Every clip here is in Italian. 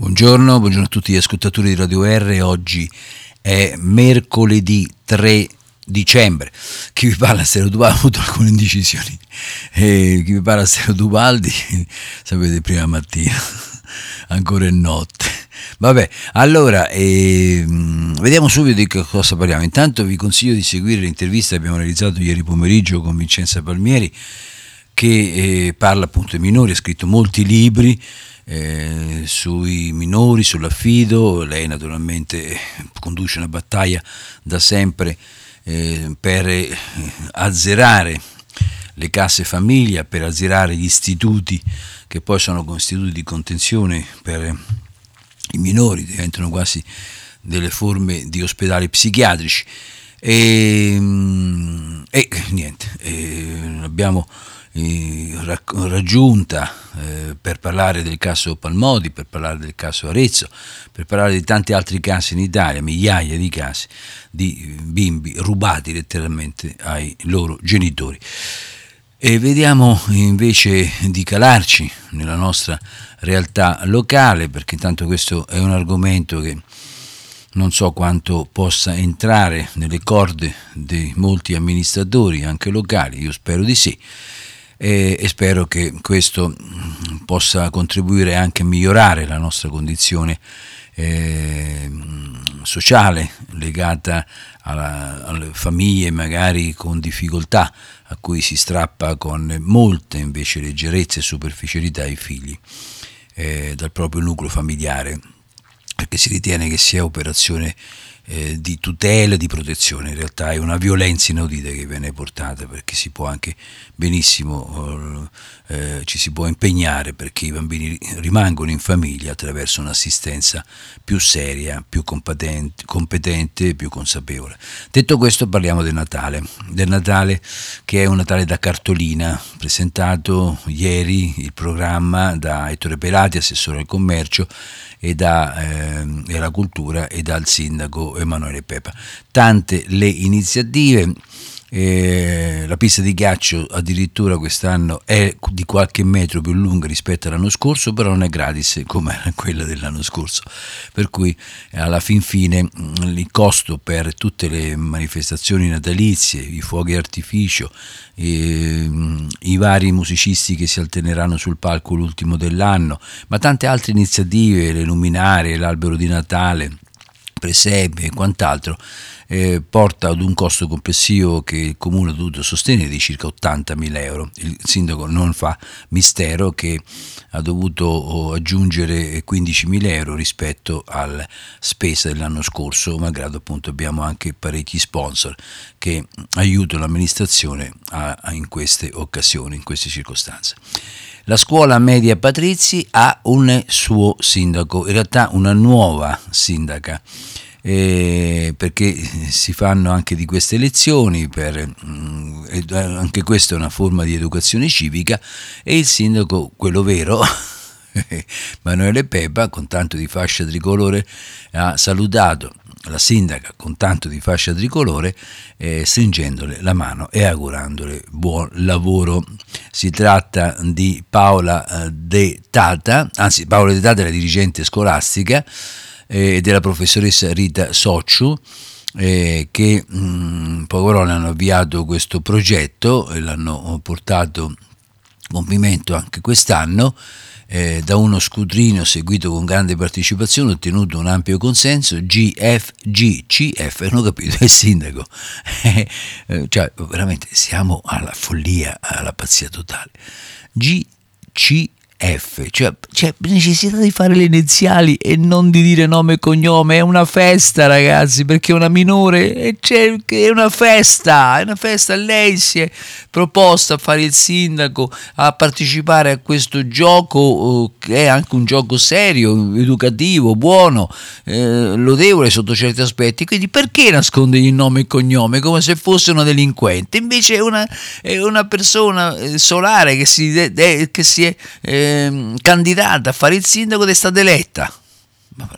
Buongiorno a tutti gli ascoltatori di Radio R. Oggi è mercoledì 3 dicembre. Chi vi parla Stero Duvaldi, ho avuto alcune indecisioni. Chi vi parla Stero Duvaldi, sapete, prima mattina, ancora è notte. Vabbè, allora, vediamo subito di che cosa parliamo. Intanto vi consiglio di seguire l'intervista che abbiamo realizzato ieri pomeriggio con Vincenza Palmieri, che parla appunto dei minori, ha scritto molti libri sui minori, sull'affido. Lei naturalmente conduce una battaglia da sempre per azzerare le casse famiglia, per azzerare gli istituti che poi sono istituti di contenzione per i minori, diventano quasi delle forme di ospedali psichiatrici e niente, l'abbiamo raggiunta per parlare del caso Palmodi, per parlare del caso Arezzo, per parlare di tanti altri casi in Italia, migliaia di casi di bimbi rubati letteralmente ai loro genitori. E vediamo invece di calarci nella nostra realtà locale, perché intanto questo è un argomento che non so quanto possa entrare nelle corde di molti amministratori anche locali, io spero di sì, e spero che questo possa contribuire anche a migliorare la nostra condizione sociale legata alle famiglie magari con difficoltà, a cui si strappa con molte invece leggerezze e superficialità i figli dal proprio nucleo familiare, perché si ritiene che sia operazione di tutela e di protezione. In realtà è una violenza inaudita che viene portata, perché si può anche benissimo ci si può impegnare perché i bambini rimangono in famiglia attraverso un'assistenza più seria, più competente e più consapevole. Detto questo, parliamo del Natale che è un Natale da cartolina. Presentato ieri il programma da Ettore Pelati, assessore al commercio, e alla cultura, e dal sindaco Emanuele Pepa. Tante le iniziative. La pista di ghiaccio addirittura quest'anno è di qualche metro più lunga rispetto all'anno scorso, però non è gratis come era quella dell'anno scorso, per cui alla fin fine il costo per tutte le manifestazioni natalizie, i fuochi d'artificio, i vari musicisti che si alterneranno sul palco l'ultimo dell'anno, ma tante altre iniziative, le luminarie, l'albero di Natale, presepi e quant'altro, porta ad un costo complessivo che il comune ha dovuto sostenere di circa 80.000 euro. Il sindaco non fa mistero che ha dovuto aggiungere 15.000 euro rispetto alla spesa dell'anno scorso, malgrado appunto abbiamo anche parecchi sponsor che aiutano l'amministrazione in queste occasioni, in queste circostanze. La scuola media Patrizi ha un suo sindaco, in realtà una nuova sindaca, perché si fanno anche di queste elezioni, anche questa è una forma di educazione civica, e il sindaco, quello vero, Emanuele Pepa, con tanto di fascia tricolore, ha salutato la sindaca con tanto di fascia tricolore, stringendole la mano e augurandole buon lavoro. Si tratta di Paola De Tata, Paola De Tata è la dirigente scolastica, e della professoressa Rita Socciu, che poco ora hanno avviato questo progetto e l'hanno portato a compimento anche quest'anno. Da uno scrutinio seguito con grande partecipazione, ottenuto un ampio consenso, GCF, non ho capito, è il sindaco, cioè veramente siamo alla follia, alla pazzia totale. cioè necessità di fare le iniziali e non di dire nome e cognome. È una festa, ragazzi, perché è una minore e è una festa, lei si è proposta a fare il sindaco, a partecipare a questo gioco che è anche un gioco serio, educativo, buono, lodevole sotto certi aspetti. Quindi perché nascondergli il nome e cognome come se fosse una delinquente? Invece è una persona solare che si è candidata a fare il sindaco ed è stata eletta.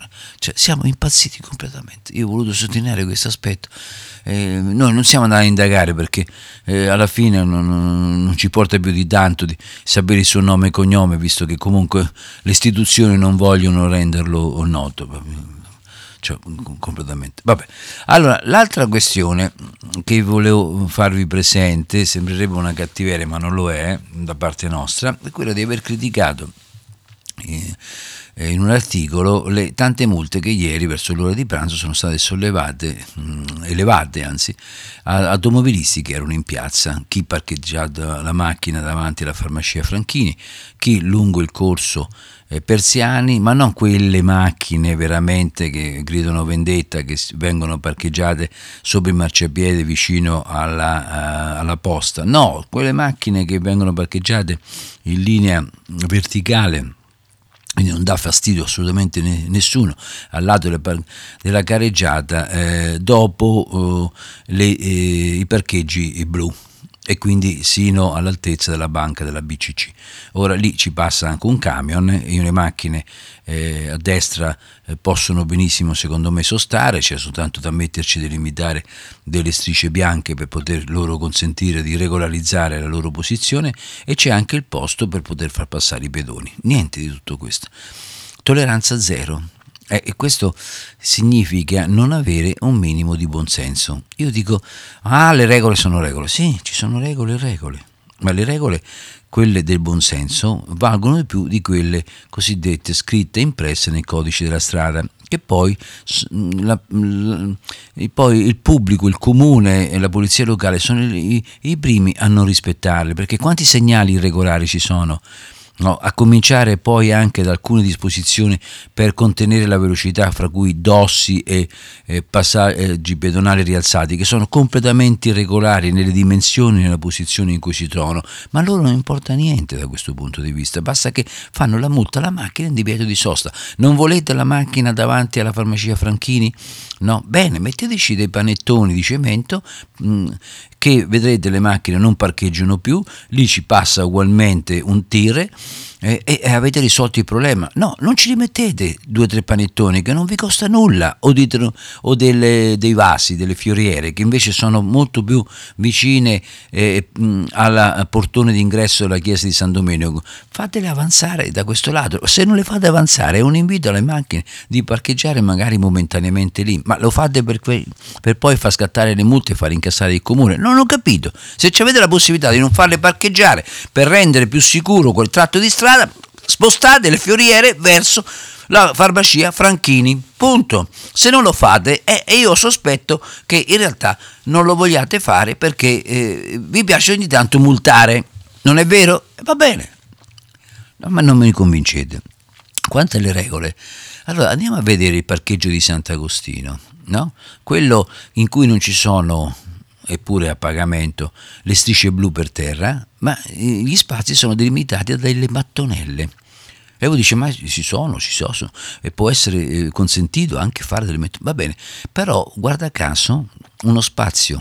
Cioè, siamo impazziti completamente. Io ho voluto sottolineare questo aspetto. Noi non siamo andati a indagare perché alla fine non ci porta più di tanto di sapere il suo nome e cognome, visto che comunque le istituzioni non vogliono renderlo noto. Cioè, completamente. Vabbè. Allora, l'altra questione che volevo farvi presente, sembrerebbe una cattiveria ma non lo è da parte nostra, è quella di aver criticato in un articolo le tante multe che ieri verso l'ora di pranzo sono state elevate anzi, a automobilisti che erano in piazza, chi parcheggiava la macchina davanti alla farmacia Franchini, chi lungo il corso Persiani, ma non quelle macchine veramente che gridano vendetta, che vengono parcheggiate sopra il marciapiede vicino alla posta, no, quelle macchine che vengono parcheggiate in linea verticale, quindi non dà fastidio assolutamente nessuno, al lato della careggiata dopo i parcheggi blu, e quindi sino all'altezza della banca della BCC. Ora lì ci passa anche un camion e le macchine a destra possono benissimo secondo me sostare, c'è soltanto da metterci da limitare delle strisce bianche per poter loro consentire di regolarizzare la loro posizione, e c'è anche il posto per poter far passare i pedoni. Niente di tutto questo. Tolleranza zero. E questo significa non avere un minimo di buonsenso. Io dico, le regole sono regole. Sì, ci sono regole e regole, ma le regole, quelle del buonsenso, valgono di più di quelle cosiddette scritte e impresse nel codice della strada, che poi il pubblico, il comune e la polizia locale sono i primi a non rispettarle, perché quanti segnali irregolari ci sono? No, a cominciare poi anche da alcune disposizioni per contenere la velocità, fra cui dossi e passaggi pedonali rialzati, che sono completamente irregolari nelle dimensioni e nella posizione in cui si trovano, ma a loro non importa niente da questo punto di vista, basta che fanno la multa alla macchina in divieto di sosta. Non volete la macchina davanti alla farmacia Franchini? No? Bene, metteteci dei panettoni di cemento che vedrete le macchine non parcheggiano più, lì ci passa ugualmente un tir e avete risolto il problema. No, non ci rimettete 2 o 3 panettoni che non vi costa nulla, o dei vasi, delle fioriere che invece sono molto più vicine al portone d'ingresso della chiesa di San Domenico. Fatele avanzare da questo lato. Se non le fate avanzare, è un invito alle macchine di parcheggiare magari momentaneamente lì, ma lo fate per poi far scattare le multe e far incassare il comune. Non ho capito. Se avete la possibilità di non farle parcheggiare per rendere più sicuro quel tratto di strada, spostate le fioriere verso la farmacia Franchini, punto. Se non lo fate, io sospetto che in realtà non lo vogliate fare perché vi piace ogni tanto multare, non è vero? Va bene, no, ma non mi convincete. Quanto alle regole, allora andiamo a vedere il parcheggio di Sant'Agostino, no? Quello in cui non ci sono, eppure a pagamento, le strisce blu per terra, ma gli spazi sono delimitati da delle mattonelle. E voi dice, ma ci sono, e può essere consentito anche fare delle mattonelle, va bene, però guarda caso uno spazio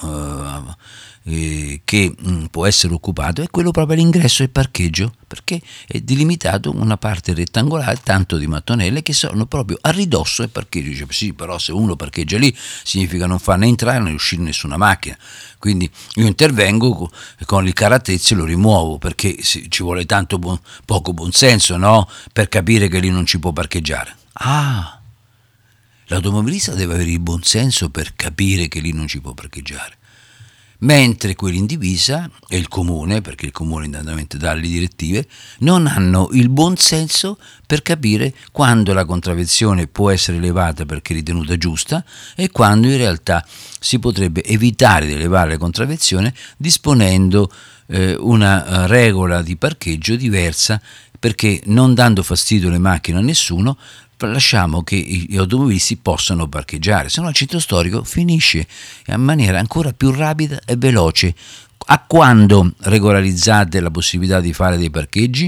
che può essere occupato è quello proprio all'ingresso del parcheggio, perché è delimitato una parte rettangolare, tanto di mattonelle che sono proprio a ridosso del parcheggio. Dice, sì, però se uno parcheggia lì significa non far né entrare né uscire nessuna macchina, quindi io intervengo con il caratterezzo e lo rimuovo, perché ci vuole tanto poco buonsenso, no? Per capire che lì non ci può parcheggiare. L'automobilista deve avere il buonsenso per capire che lì non ci può parcheggiare, mentre quelli in divisa e il comune, perché il comune intanto dà le direttive, non hanno il buon senso per capire quando la contravvenzione può essere elevata perché ritenuta giusta e quando in realtà si potrebbe evitare di elevare la contravvenzione disponendo una regola di parcheggio diversa, perché non dando fastidio alle macchine a nessuno lasciamo che gli automobilisti possano parcheggiare, se no il centro storico finisce in maniera ancora più rapida e veloce. A quando regolarizzate la possibilità di fare dei parcheggi?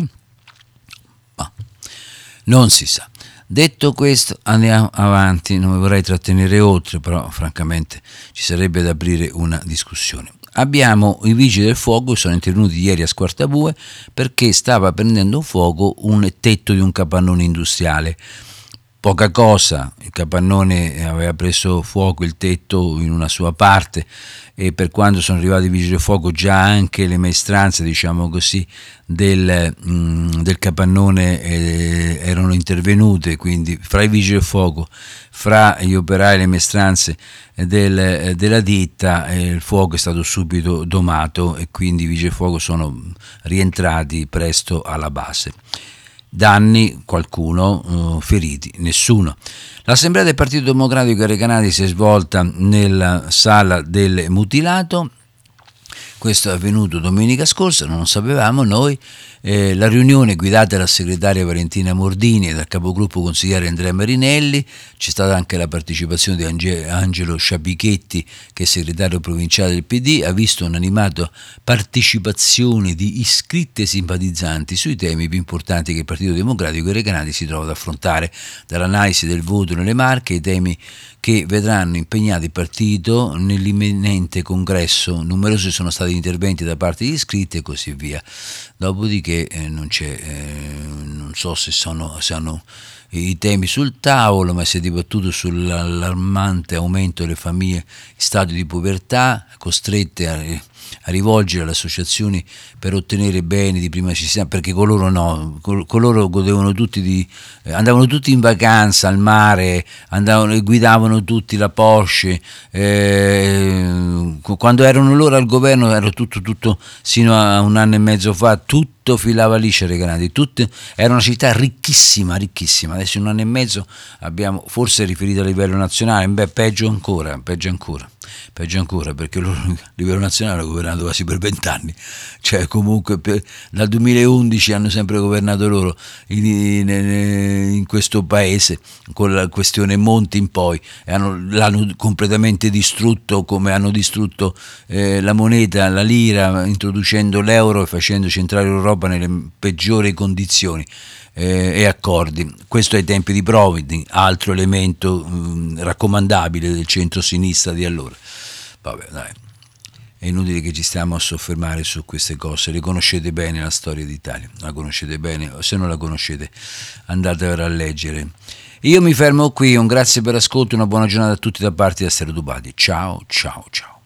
Non si sa. Detto questo, andiamo avanti, non mi vorrei trattenere oltre, però francamente ci sarebbe da aprire una discussione. Abbiamo i vigili del fuoco che sono intervenuti ieri a Squartabue perché stava prendendo fuoco un tetto di un capannone industriale. poca cosa, il capannone aveva preso fuoco il tetto in una sua parte e per quando sono arrivati i vigili del fuoco già anche le maestranze, diciamo così, del capannone erano intervenute, quindi fra i vigili del fuoco, fra gli operai e le maestranze della ditta, il fuoco è stato subito domato e quindi i vigili del fuoco sono rientrati presto alla base. Danni, qualcuno, feriti, nessuno. L'assemblea del Partito Democratico Recanati si è svolta nella sala del mutilato. Questo è avvenuto domenica scorsa, non lo sapevamo noi. La riunione guidata dalla segretaria Valentina Mordini e dal capogruppo consigliere Andrea Marinelli, c'è stata anche la partecipazione di Angelo Sciapichetti, che è segretario provinciale del PD, ha visto un'animata partecipazione di iscritti e simpatizzanti sui temi più importanti che il Partito Democratico Recanati si trova ad affrontare, dall'analisi del voto nelle Marche ai temi che vedranno impegnato il partito nell'imminente congresso. Numerosi sono stati interventi da parte degli iscritti e così via. Dopodiché non so se hanno i temi sul tavolo, ma si è dibattuto sull'allarmante aumento delle famiglie in stato di povertà, costrette a rivolgere alle associazioni per ottenere beni di prima necessità, perché coloro godevano tutti andavano tutti in vacanza al mare, guidavano tutti la Porsche, quando erano loro al governo era tutto sino a un anno e mezzo fa, tutto filava liscia Recanati, era una città ricchissima, adesso in un anno e mezzo abbiamo, forse riferito a livello nazionale, peggio ancora, perché loro a livello nazionale hanno governato quasi per 20 anni, cioè comunque dal 2011 hanno sempre governato loro in questo paese, con la questione Monti in poi, l'hanno completamente distrutto, come hanno distrutto la moneta, la lira, introducendo l'euro e facendoci entrare l'Europa nelle peggiori condizioni e accordi. Questo ai tempi di Prodi, altro elemento raccomandabile del centro-sinistra di allora. Vabbè, dai, è inutile che ci stiamo a soffermare su queste cose, le conoscete bene la storia d'Italia, la conoscete bene, se non la conoscete andatevela a leggere. Io mi fermo qui, un grazie per l'ascolto, una buona giornata a tutti da parte di Astero Dubati, ciao.